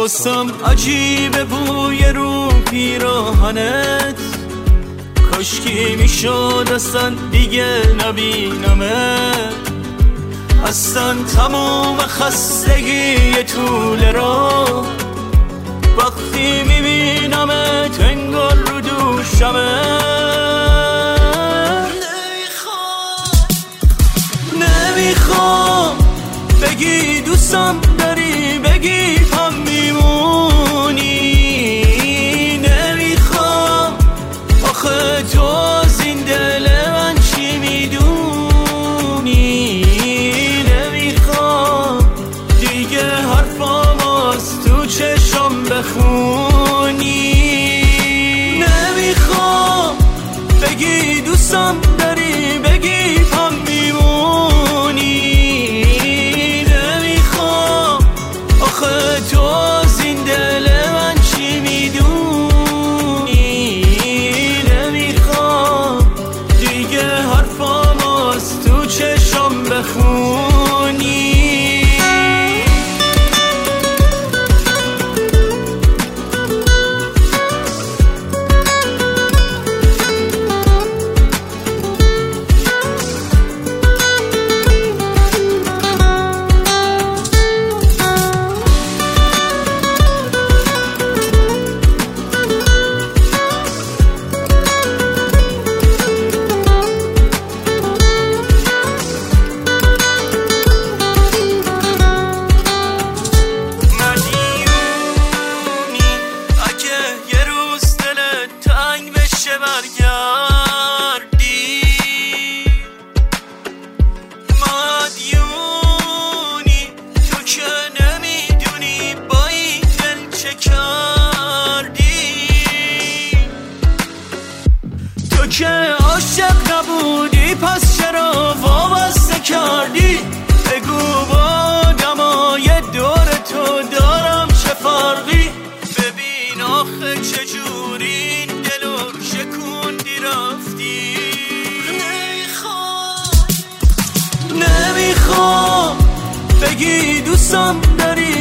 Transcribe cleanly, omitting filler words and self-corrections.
واسم عجیبه بوی رو پیراهنت، کاشکی میشد اصلا دیگه نبینمت. اصلا تموم خستگی طول راه وقتی میبینمت انگار رو دوشمه. نمیخوام بگی دوستم داری، بگی هم میمونی. نمیخوام آخه تو از این دل من چی میدونی. نمیخوام دیگه حرفام از تو چشم بخونی. نمیخوام بگی دوستم داری، بگی هم میمونی. نمیخوام آخه تو از این دل من چی میدونی. نمیخوام دیگه حرفام از تو چشم بخونی. مدیونی تو که نمیدونی با این دل چه کردی. تو که عاشق نبودی پس چرا وابسته کردی. بگو با آدمای دور تو دارم چه فرقی. ببین آخه چجوری این دلو شکوندی رفتی. نمیخوام بگی دوستم داری،